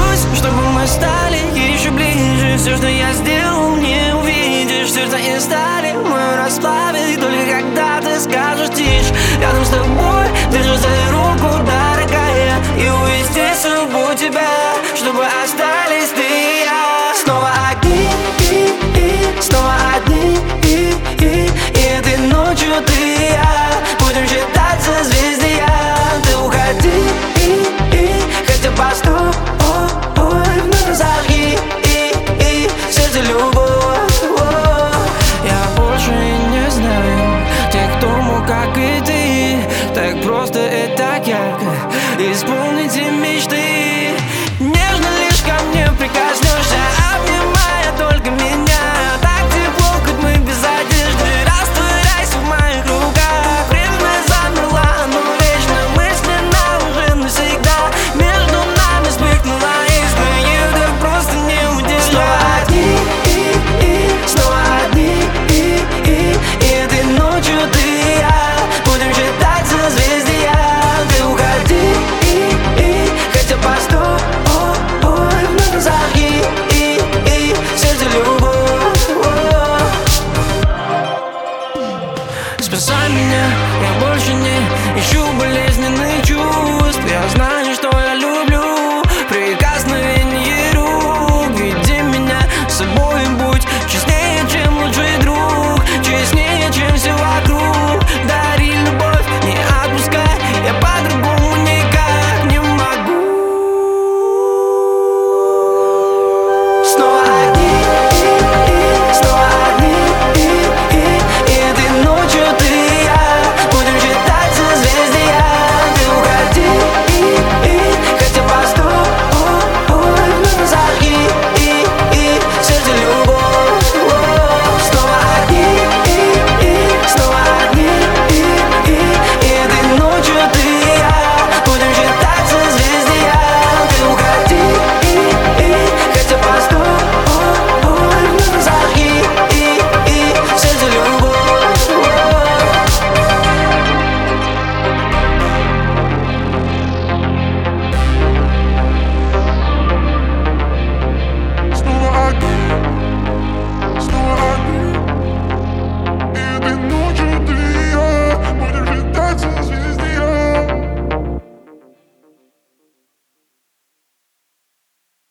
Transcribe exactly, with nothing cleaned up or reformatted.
молюсь, чтобы мы стали еще ближе. Все, что я сделал, не увидишь. Сердце и стали мы расплавить, только когда ты скажешь тише. Рядом с тобой держу за руку, дорогая, и увести судьбу тебя, чтобы остались ты и я. Снова одни, и, и, снова одни, и, и, и этой ночью ты и я будем считать созвездия. Ты уходи, и, и, хотя постой, ой, вновь зажги, и, и, сердце любовь. Я больше не знаю тех, кто мог, как и ты, так просто и так ярко исполните мечты. Нежно лишь ко мне прикоснешься, обнимая только меня. Так тепло, хоть мы без одежды, растворяйся в моих руках. Время замерло, но вечно мысленно уже навсегда. Между нами вспыхнула искра, ее так просто не удержать. Снова одни, и, и, снова одни, и, и, и этой ночью ты и я будем считать созвездия. Ты уходи, и, и, хотя постой, ой, вновь зажги, и, и, сердце любовь. Спасай меня, я больше не ищу более.